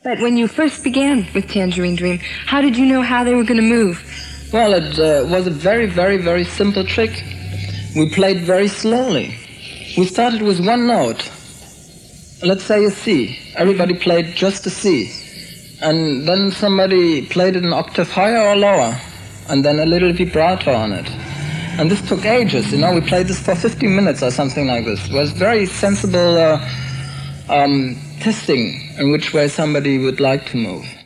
But when you first began with Tangerine Dream, how did you know how they were going to move? Well, it was a very, very, very simple trick. We played very slowly. We started with one note. Let's say a C. Everybody played just a C. And then somebody played it an octave higher or lower. And then a little vibrato on it. And this took ages, you know. We played this for 15 minutes or something like this. It was very sensible testing in which way somebody would like to move.